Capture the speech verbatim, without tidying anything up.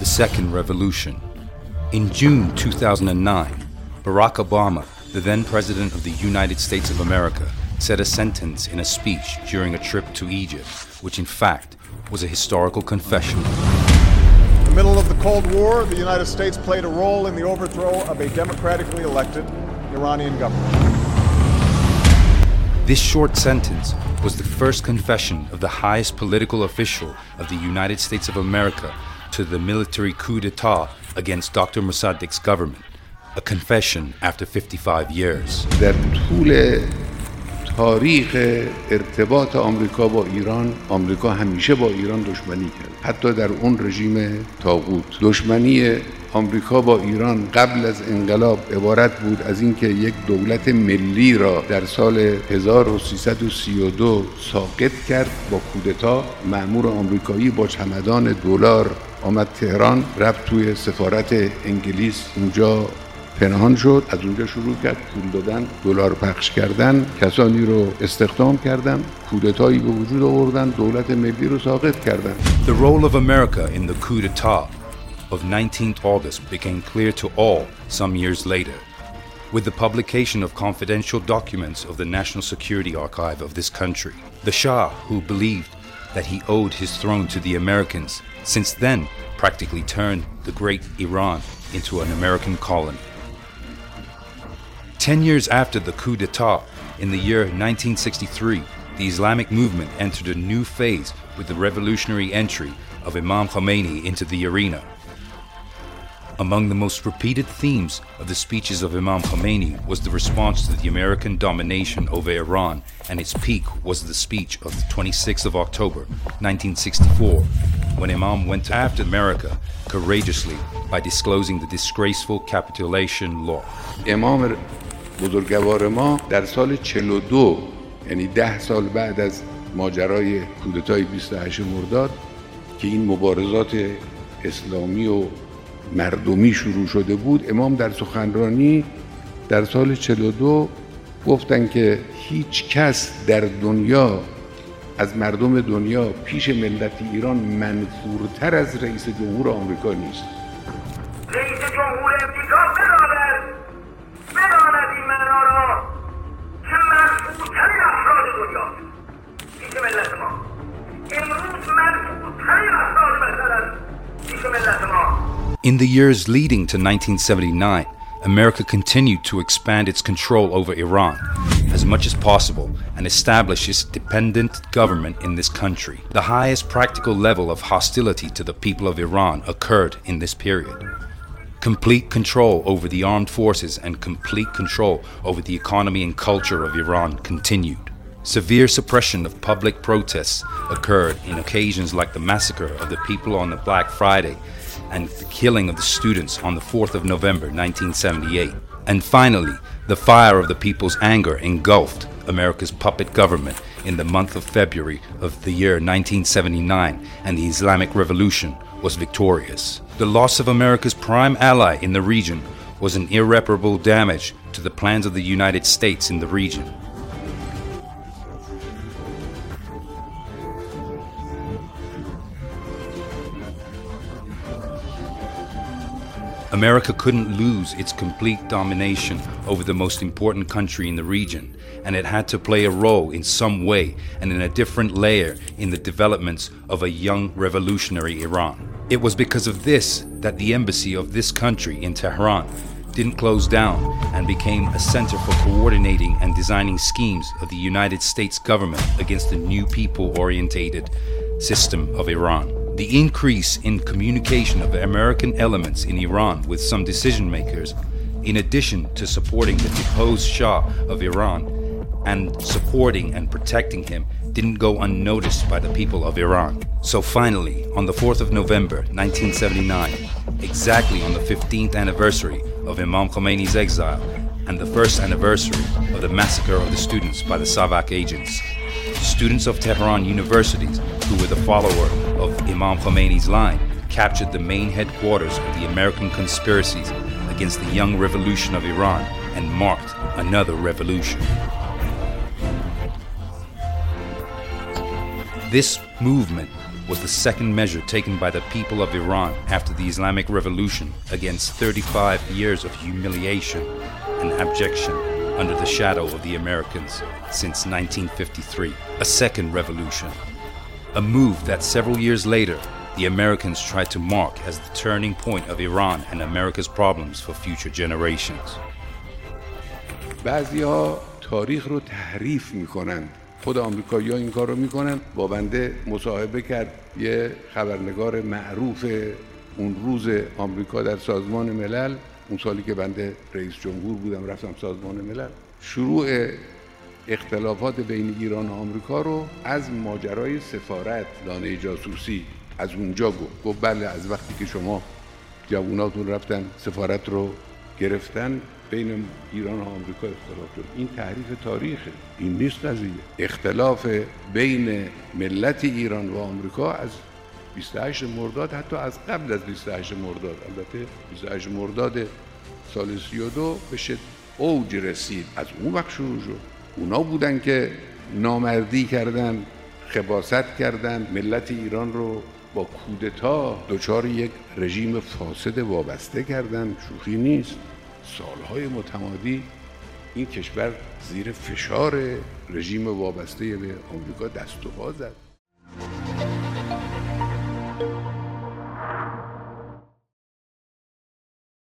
the Second Revolution. In June two thousand nine, Barack Obama, the then President of the United States of America, said a sentence in a speech during a trip to Egypt, which in fact was a historical confession. In the middle of the Cold War, the United States played a role in the overthrow of a democratically elected Iranian government. This short sentence was the first confession of the highest political official of the United States of America to the military coup d'etat against Doctor Mossadegh's government, a confession after fifty-five years. در طول تاریخ ارتباط آمریکا با ایران، آمریکا همیشه با ایران دشمنی کرد. حتی در اون رژیم طاغوت. دشمنی آمریکا با ایران قبل از انقلاب عبارت بود از اینکه یک دولت ملی را در سال هزار و سیصد و سی و دو ساقط کرد با کودتا. مأمور آمریکایی با چمدان دلار آمد تهران، رفت توی سفارت انگلیس، اونجا پنهان شد. از اونجا شروع کرد پول دادن، دلار پخش کردن، کسانی رو استخدام کردن، کودتایی به وجود آوردن، دولت ملی رو ساقط کردن. The role of America in the coup d'etat of nineteenth August became clear to all some years later, with the publication of confidential documents of the National Security Archive of this country. The Shah, who believed that he owed his throne to the Americans, since then practically turned the great Iran into an American colony. Ten years after the coup d'etat, in the year nineteen sixty-three, the Islamic movement entered a new phase with the revolutionary entry of Imam Khomeini into the arena. Among the most repeated themes of the speeches of Imam Khomeini was the response to the American domination over Iran, and its peak was the speech of the twenty-sixth of October, nineteen sixty-four, when Imam went after America courageously by disclosing the disgraceful capitulation law. امام بزرگوار ما در سال چهل و دو، یعنی ده سال بعد از ماجرای کودتای بیست و هشت مرداد که این مبارزات اسلامی و مردمی شروع شده بود، امام در سخنرانی در سال چهل و دو گفتن که هیچ کس در دنیا از مردم دنیا پیش ملت ایران منفورتر از رئیس جمهور آمریکا نیست. رئیس جمهور امریکا بداند بداند این معنا را که منفورترین افراد دنیاست پیش ملت ما. امروز منفورترین افراد بشر پیش ملت ما. In the years leading to nineteen seventy-nine, America continued to expand its control over Iran as much as possible and establish its dependent government in this country. The highest practical level of hostility to the people of Iran occurred in this period. Complete control over the armed forces and complete control over the economy and culture of Iran continued. Severe suppression of public protests occurred in occasions like the massacre of the people on the Black Friday and the killing of the students on the fourth of November nineteen seventy-eight. And finally, the fire of the people's anger engulfed America's puppet government in the month of February of the year nineteen seventy-nine, and the Islamic Revolution was victorious. The loss of America's prime ally in the region was an irreparable damage to the plans of the United States in the region. America couldn't lose its complete domination over the most important country in the region, and it had to play a role in some way and in a different layer in the developments of a young revolutionary Iran. It was because of this that the embassy of this country in Tehran didn't close down and became a center for coordinating and designing schemes of the United States government against the new people-orientated system of Iran. The increase in communication of American elements in Iran with some decision makers, in addition to supporting the deposed Shah of Iran and supporting and protecting him, didn't go unnoticed by the people of Iran. So finally, on the fourth of November nineteen seventy-nine, exactly on the fifteenth anniversary of Imam Khomeini's exile and the first anniversary of the massacre of the students by the Savak agents, students of Tehran universities who were the follower of Imam Khomeini's line captured the main headquarters of the American conspiracies against the young revolution of Iran and marked another revolution. This movement was the second measure taken by the people of Iran after the Islamic Revolution against thirty-five years of humiliation and abjection under the shadow of the Americans since nineteen fifty-three. A second revolution. A move that several years later, the Americans tried to mark as the turning point of Iran and America's problems for future generations. بعضی‌ها تاریخ رو تحریف میکنن. خود آمریکایی‌ها این کار رو میکنن. با بنده مصاحبه کرد یه خبرنگار معروف اون روز آمریکا در سازمان ملل، اون سالی که بنده رئیس جمهور بودم رفتم سازمان ملل. شروع اختلافات بین ایران و آمریکا رو از ماجرای سفارت لانه جاسوسی از اونجا گفت. گفت بله از وقتی که شما جووناتون رفتن سفارت رو گرفتن بین ایران و آمریکا اختلاف شد. این تحریف تاریخه. این نیست قضیه. اختلاف بین ملت ایران و آمریکا از بیست و هشتم مرداد، حتی از قبل از بیست و هشتم مرداد، البته بیست و هشتم مرداد سال سی و دو به شدت اوج رسید. از اون وقت شروع شد. اونا بودن که نامردی کردن، خباثت کردن، ملت ایران رو با کودتا دچار یک رژیم فاسد وابسته کردن. شوخی نیست. سالهای متمادی این کشور زیر فشار رژیم وابسته به آمریکا دست و پا زد.